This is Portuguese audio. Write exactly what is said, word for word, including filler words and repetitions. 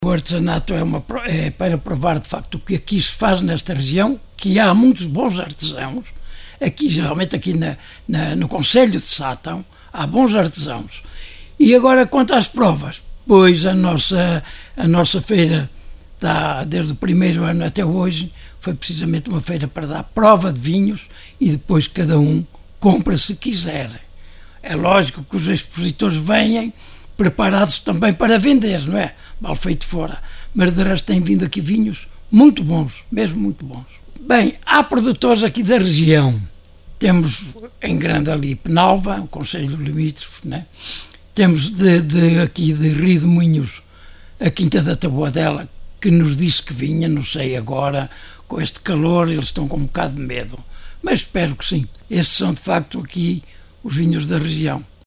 O artesanato é, uma, é para provar de facto o que aqui se faz nesta região, que há muitos bons artesãos, aqui geralmente aqui na, na, no concelho de Sátão, há bons artesãos. E agora quanto às provas, pois a nossa, a nossa feira, dá, desde o primeiro ano até hoje, foi precisamente uma feira para dar prova de vinhos e depois cada um compra se quiser. É lógico que os expositores vêm preparados também para vender, não é? Mal feito fora. Mas de resto têm vindo aqui vinhos muito bons, mesmo muito bons. Bem, há produtores aqui da região. Temos em grande ali Penalva, o concelho limítrofe, né? Temos de, de, aqui de Rio de Moinhos a Quinta da Taboadela, que nos disse que vinha, não sei agora, com este calor eles estão com um bocado de medo. Mas espero que sim. Estes são de facto aqui os vinhos da região.